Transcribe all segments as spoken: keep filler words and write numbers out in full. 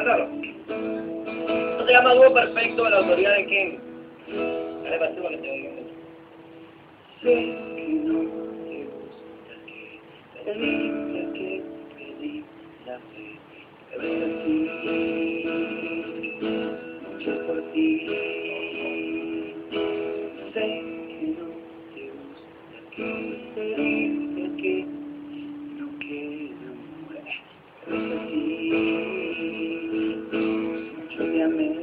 Cántalo. Esto se llama Dúo Perfecto, de la autoría de quién. Dale para que te oiga. Sé que no te gusta que pedí, que pedí la fe, pero sentí mucho por ti. Sé que no te gusta que pedí, que no quiero mujer, pero sentí mucho te amé.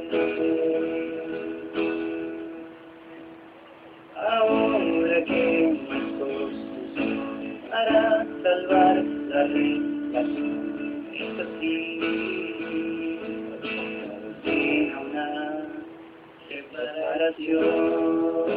Ahora que más cosas para salvar la relación es así, sin una separación.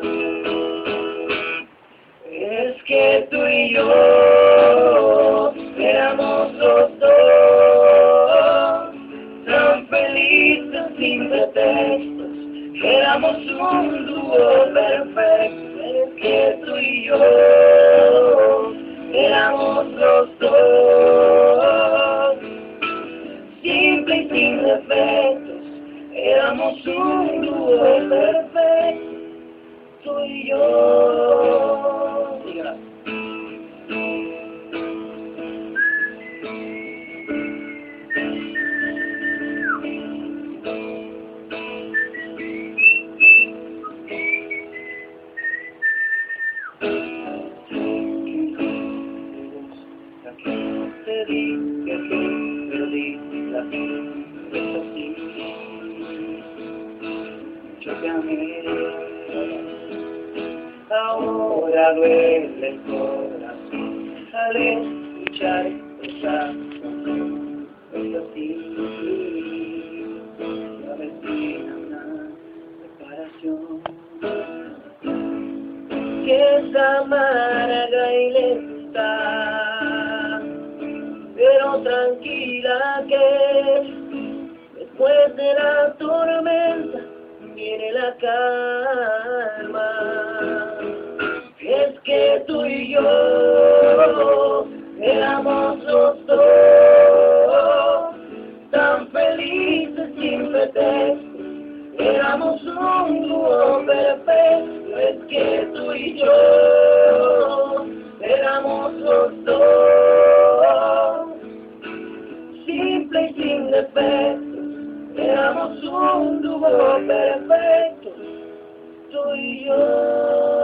Es que tú y yo éramos los dos tan felices sin pretextos. Éramos un dúo perfecto, es que tú y yo éramos los dos, simple y sin defectos, éramos un dúo perfecto, tú y yo. Dígala. Te di que aquí perdí la vida, es así, yo te amé. Ahora duele el corazón al escuchar esa canción, es así, la vecina una separación que es amarga y lenta, pero tranquila que después de la tormenta viene la calma. Es que tú y yo éramos los dos tan felices sin pretexto, éramos un dúo perfecto. Es que tú y yo éramos los dos, simple y sin defectos, éramos un dúo perfecto, tú y yo.